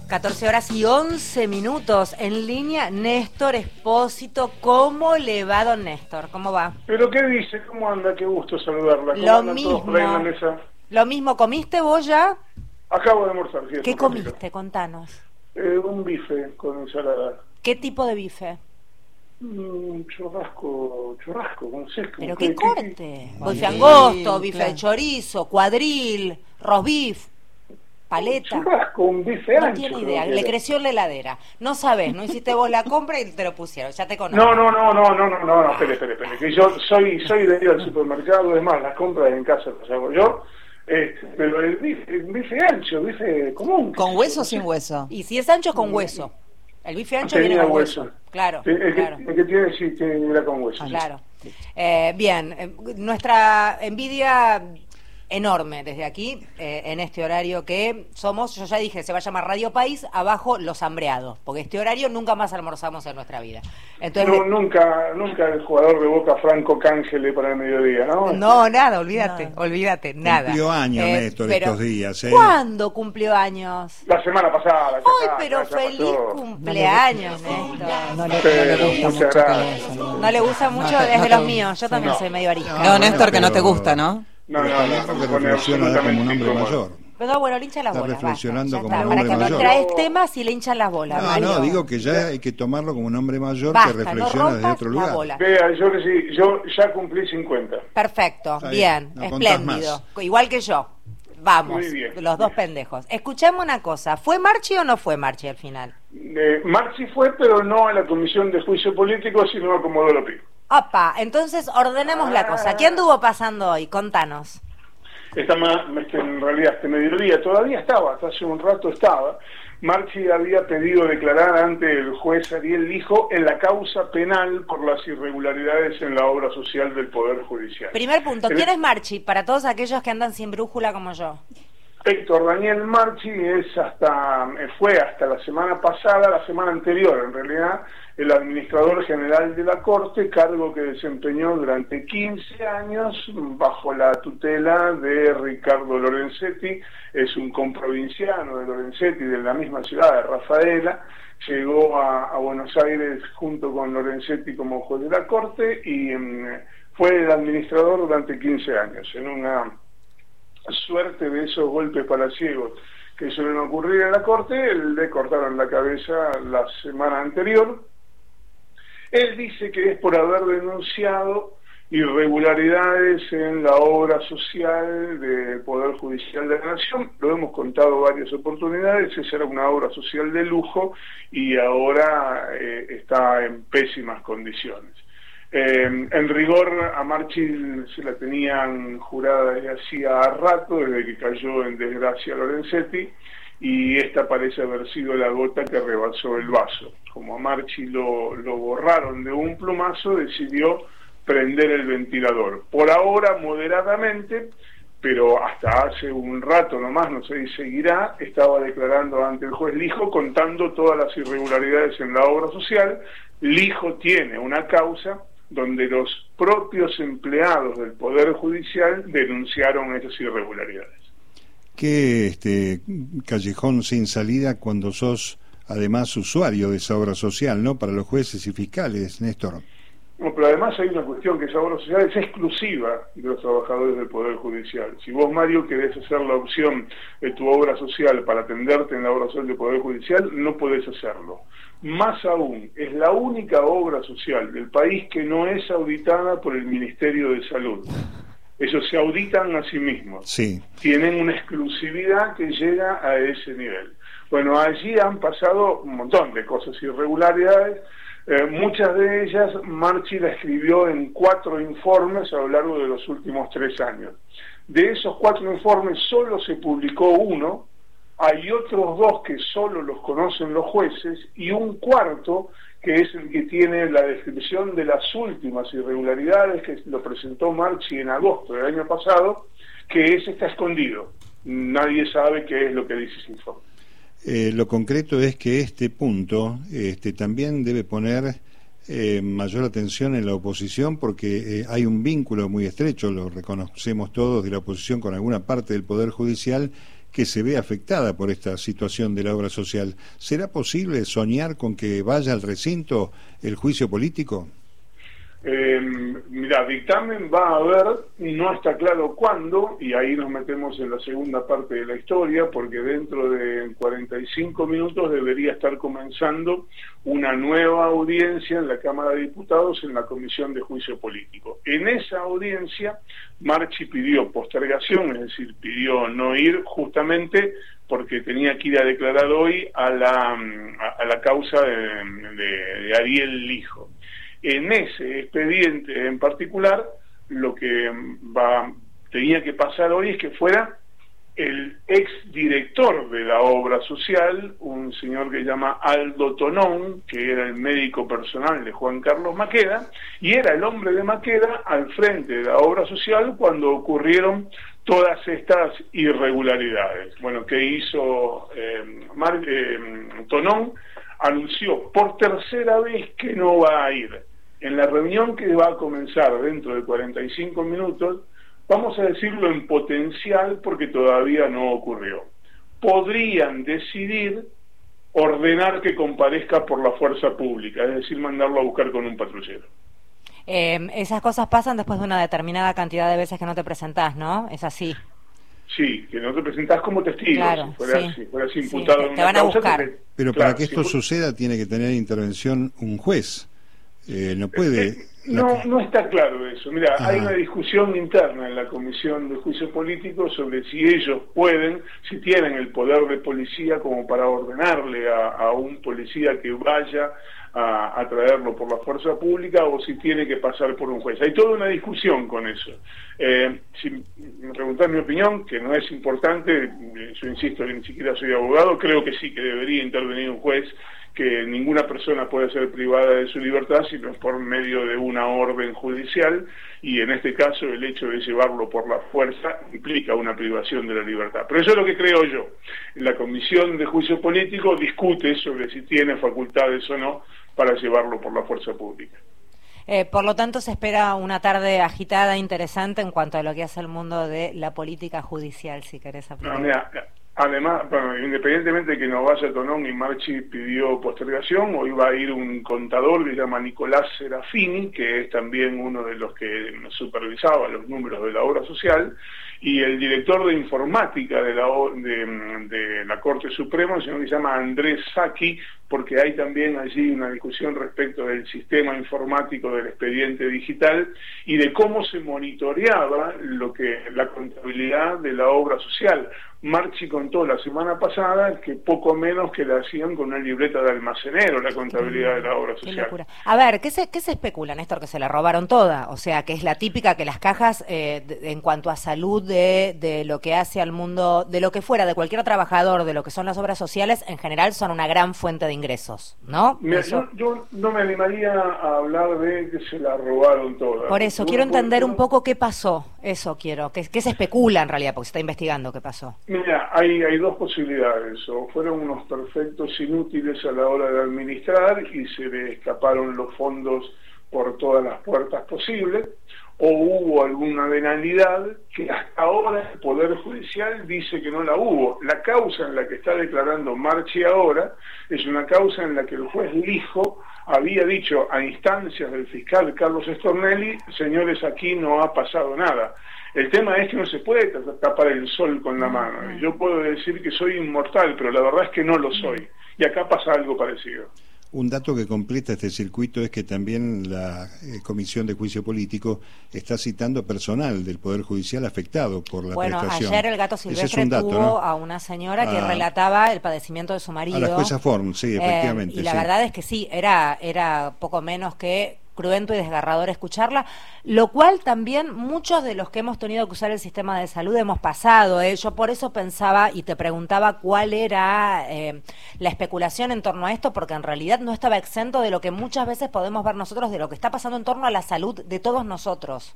14:11 en línea, Néstor Espósito. ¿Cómo le va, don Néstor? ¿Cómo va? ¿Pero qué dice? ¿Cómo anda? Qué gusto saludarla. ¿Cómo Lo andan mismo. todos por ahí en la mesa? Lo mismo, ¿comiste vos ya? Acabo de almorzar. Sí, ¿Qué comiste? Contanos. Un bife con ensalada. ¿Qué tipo de bife? Churrasco con sesco. ¿Pero qué corte? Bife angosto, bife de chorizo, cuadril, roast beef, paleta. Churrasco, un bife ancho. No tiene idea, le creció en la heladera. No sabés, no hiciste vos la compra y te lo pusieron, ya te conozco. No, espere. Que yo soy de ir al supermercado, es más, las compras en casa las hago yo. Pero el bife ancho, bife común. ¿Con hueso o sin hueso? Y si es ancho, con hueso. El bife ancho Tenía viene con hueso. Claro, claro. El que tiene, sí, era con hueso. Claro. Bien, nuestra envidia enorme desde aquí, en este horario que somos, yo ya dije, se va a llamar Radio País, abajo Los Hambreados, porque este horario nunca más almorzamos en nuestra vida. Entonces, nunca el jugador de Boca Franco Cángele para el mediodía, ¿no? No, nada, olvídate, nada. Cumplió años, Néstor, estos días. ¿Cuándo cumplió años? La semana pasada. ¡Ay, pero feliz cumpleaños, Néstor! No le gusta mucho gracias. No le gusta mucho, es de los míos, yo también soy medio arisca. No, Néstor, que no te gusta, ¿no? No, porque reflexiona como un hombre mayor. Pero bueno, le hinchan las Está bolas. reflexionando basta, como ya un está. hombre Para que mayor. no traes temas y le hinchan las bolas. No, digo que ya hay que tomarlo como un hombre mayor Basta, que no reflexiona desde rompas otro la lugar. bola. Vea, yo ya cumplí 50. Perfecto, Está bien, bien, no contás espléndido. Igual que yo. Vamos, Muy bien. los dos pendejos. Escuchemos una cosa, ¿fue Marchi o no fue Marchi al final? Marchi fue, pero no a la Comisión de Juicio Político, sino a Comodoro Pi. Opa, entonces ordenemos la cosa. ¿Qué anduvo pasando hoy? Contanos. En realidad este mediodía todavía estaba, hasta hace un rato estaba. Marchi había pedido declarar ante el juez Ariel Lijo en la causa penal por las irregularidades en la obra social del Poder Judicial. Primer punto, ¿quién es Marchi? Para todos aquellos que andan sin brújula como yo. Héctor Daniel Marchi fue hasta la semana pasada, la semana anterior en realidad, el administrador general de la Corte, cargo que desempeñó durante 15 años bajo la tutela de Ricardo Lorenzetti. Es un comprovinciano de Lorenzetti, de la misma ciudad de Rafaela. Llegó a Buenos Aires junto con Lorenzetti como juez de la Corte y fue el administrador durante 15 años, en una suerte de esos golpes palaciegos que suelen ocurrir en la Corte. Le cortaron la cabeza la semana anterior. Él dice que es por haber denunciado irregularidades en la obra social del Poder Judicial de la Nación. Lo hemos contado varias oportunidades. Esa era una obra social de lujo y ahora está en pésimas condiciones. En rigor, a Marchi se la tenían jurada desde hacía rato, desde que cayó en desgracia Lorenzetti, y esta parece haber sido la gota que rebasó el vaso. Como a Marchi lo borraron de un plumazo, decidió prender el ventilador. Por ahora, moderadamente, pero hasta hace un rato nomás, no sé si seguirá, estaba declarando ante el juez Lijo, contando todas las irregularidades en la obra social. Lijo tiene una causa donde los propios empleados del Poder Judicial denunciaron esas irregularidades. Qué callejón sin salida cuando sos además usuario de esa obra social, ¿no? Para los jueces y fiscales, Néstor. No, pero además hay una cuestión, que esa obra social es exclusiva de los trabajadores del Poder Judicial. Si vos, Mario, querés hacer la opción de tu obra social para atenderte en la obra social del Poder Judicial, no podés hacerlo. Más aún, es la única obra social del país que no es auditada por el Ministerio de Salud. Ellos se auditan a sí mismos. Sí. Tienen una exclusividad que llega a ese nivel. Bueno, allí han pasado un montón de cosas, irregularidades. Muchas de ellas Marchi la escribió en 4 informes a lo largo de los últimos 3 años. De esos 4 informes solo se publicó uno. Hay otros 2 que solo los conocen los jueces y un cuarto que es el que tiene la descripción de las últimas irregularidades, que lo presentó Marchi en agosto del año pasado, que está escondido. Nadie sabe qué es lo que dice ese informe. Lo concreto es que este punto también debe poner mayor atención en la oposición, porque hay un vínculo muy estrecho, lo reconocemos todos, de la oposición con alguna parte del Poder Judicial, que se ve afectada por esta situación de la obra social. ¿Será posible soñar con que vaya al recinto el juicio político? Mira, dictamen va a haber, no está claro cuándo, y ahí nos metemos en la segunda parte de la historia, porque dentro de 45 minutos debería estar comenzando una nueva audiencia en la Cámara de Diputados en la Comisión de Juicio Político. En esa audiencia, Marchi pidió postergación, es decir, pidió no ir justamente porque tenía que ir a declarar hoy a la causa de Ariel Lijo. En ese expediente en particular, lo que tenía que pasar hoy es que fuera el exdirector de la obra social, un señor que se llama Aldo Tonón, que era el médico personal de Juan Carlos Maqueda, y era el hombre de Maqueda al frente de la obra social cuando ocurrieron todas estas irregularidades. Bueno, ¿qué hizo Tonón? Anunció por tercera vez que no va a ir. En la reunión que va a comenzar dentro de 45 minutos, vamos a decirlo en potencial porque todavía no ocurrió. Podrían decidir ordenar que comparezca por la fuerza pública, es decir, mandarlo a buscar con un patrullero. Esas cosas pasan después de una determinada cantidad de veces que no te presentás, ¿no? Es así. Sí, que no te presentás como testigo, claro, si fueras imputado en te una van a causa. buscar. Pero para que esto suceda tiene que tener intervención un juez. No puede... No está claro eso. Mira, hay una discusión interna en la Comisión de Juicio Político sobre si ellos pueden, si tienen el poder de policía como para ordenarle a un policía que vaya a traerlo por la fuerza pública o si tiene que pasar por un juez. Hay toda una discusión con eso. Si me preguntás mi opinión, que no es importante, yo insisto que ni siquiera soy abogado, creo que sí que debería intervenir un juez, que ninguna persona puede ser privada de su libertad sino por medio de una orden judicial, y en este caso el hecho de llevarlo por la fuerza implica una privación de la libertad. Pero eso es lo que creo yo. La Comisión de Juicio Político discute sobre si tiene facultades o no para llevarlo por la fuerza pública. Por lo tanto, se espera una tarde agitada, interesante en cuanto a lo que hace el mundo de la política judicial, si querés aplicar. No, mira, además, bueno, independientemente de que no vaya Tonón y Marchi pidió postergación, hoy va a ir un contador que se llama Nicolás Serafini, que es también uno de los que supervisaba los números de la obra social, y el director de informática de la Corte Suprema, el señor que se llama Andrés Sacchi, porque hay también allí una discusión respecto del sistema informático del expediente digital y de cómo se monitoreaba la contabilidad de la obra social. Marchi contó la semana pasada que poco menos que la hacían con una libreta de almacenero la contabilidad de la obra social. Qué locura. A ver, ¿qué se especula, Néstor? Que se la robaron toda, o sea, que es la típica que las cajas, en cuanto a salud de lo que hace al mundo, de lo que fuera, de cualquier trabajador, de lo que son las obras sociales, en general son una gran fuente de ingresos, ¿no? Mira, yo no me animaría a hablar de que se la robaron toda. Por eso, quiero entender un poco qué pasó, eso quiero, qué se especula en realidad, porque se está investigando qué pasó. Mira, hay dos posibilidades: o fueron unos perfectos inútiles a la hora de administrar y se le escaparon los fondos por todas las puertas posibles, o hubo alguna venalidad que hasta ahora el Poder Judicial dice que no la hubo. La causa en la que está declarando Marchi ahora es una causa en la que el juez Lijo había dicho a instancias del fiscal Carlos Stornelli: señores, aquí no ha pasado nada. El tema es que no se puede tapar el sol con la mano. Yo puedo decir que soy inmortal, pero la verdad es que no lo soy. Y acá pasa algo parecido. Un dato que completa este circuito es que también la Comisión de Juicio Político está citando personal del Poder Judicial afectado por la prestación. Ayer el Gato Silvestre tuvo a una señora que relataba el padecimiento de su marido. A la jueza Form, sí, efectivamente. Y la verdad es que sí, era poco menos que cruento y desgarrador escucharla, lo cual también muchos de los que hemos tenido que usar el sistema de salud hemos pasado. Yo por eso pensaba y te preguntaba cuál era la especulación en torno a esto, porque en realidad no estaba exento de lo que muchas veces podemos ver nosotros, de lo que está pasando en torno a la salud de todos nosotros.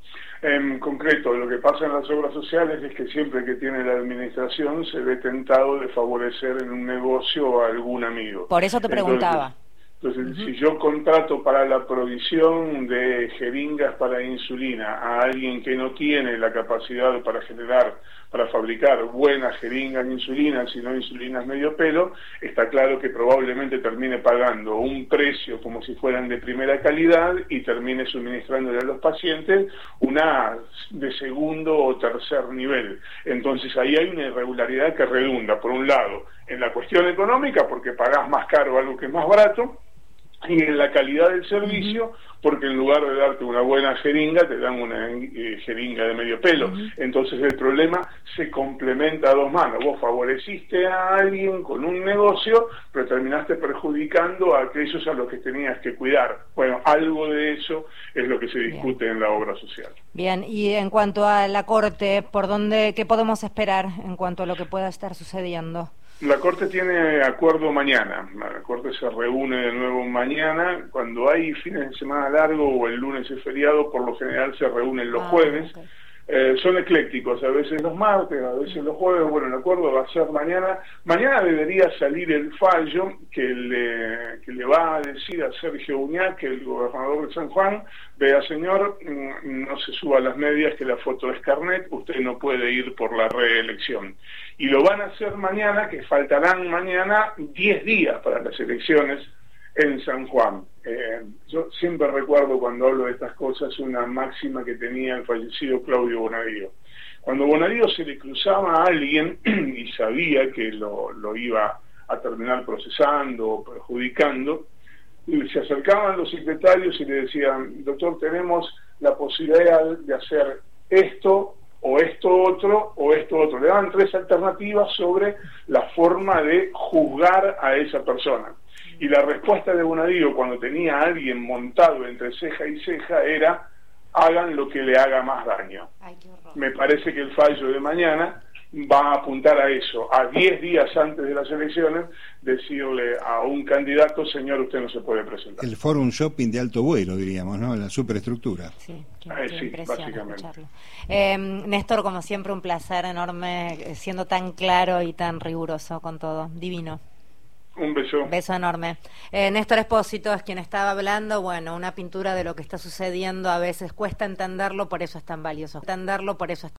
En concreto, lo que pasa en las obras sociales es que siempre que tiene la administración se ve tentado de favorecer en un negocio a algún amigo. Por eso te preguntaba. Entonces, si yo contrato para la provisión de jeringas para insulina a alguien que no tiene la capacidad para fabricar buenas jeringas de insulina, sino insulinas medio pelo, está claro que probablemente termine pagando un precio como si fueran de primera calidad y termine suministrándole a los pacientes una de segundo o tercer nivel. Entonces ahí hay una irregularidad que redunda, por un lado, en la cuestión económica, porque pagás más caro algo que es más barato, y en la calidad del servicio, porque en lugar de darte una buena jeringa, te dan una jeringa de medio pelo. Entonces el problema se complementa a dos manos. Vos favoreciste a alguien con un negocio, pero terminaste perjudicando a aquellos a los que tenías que cuidar. Bueno, algo de eso es lo que se discute en la obra social. Bien, y en cuanto a la Corte, ¿qué podemos esperar en cuanto a lo que pueda estar sucediendo? La Corte tiene acuerdo mañana. La Corte se reúne de nuevo mañana. Cuando hay fines de semana largo o el lunes es feriado, por lo general se reúnen los jueves. Okay. Son eclécticos, a veces los martes, a veces los jueves. Bueno, el acuerdo va a ser mañana. Mañana debería salir el fallo que le va a decir a Sergio Uñac, el gobernador de San Juan: vea, señor, no se suba a las medias que la foto es carnet, usted no puede ir por la reelección. Y lo van a hacer mañana, que faltarán mañana 10 días para las elecciones en San Juan. Yo siempre recuerdo, cuando hablo de estas cosas, una máxima que tenía el fallecido Claudio Bonadío. Cuando Bonadío se le cruzaba a alguien y sabía que lo iba a terminar procesando o perjudicando, se acercaban los secretarios y le decían: doctor, tenemos la posibilidad de hacer esto, o esto otro, o esto otro. Le daban 3 alternativas sobre la forma de juzgar a esa persona. Y la respuesta de Bonadío, cuando tenía a alguien montado entre ceja y ceja, era: hagan lo que le haga más daño. Ay, qué horror. Me parece que el fallo de mañana va a apuntar a eso, a 10 días antes de las elecciones, decirle a un candidato: señor, usted no se puede presentar. El forum shopping de alto vuelo, diríamos, ¿no? La superestructura. Sí, sí, básicamente. Néstor, como siempre, un placer enorme, siendo tan claro y tan riguroso con todo. Divino. Un beso. Beso enorme. Néstor Espósito es quien estaba hablando. Bueno, una pintura de lo que está sucediendo. A veces cuesta entenderlo, por eso es tan valioso.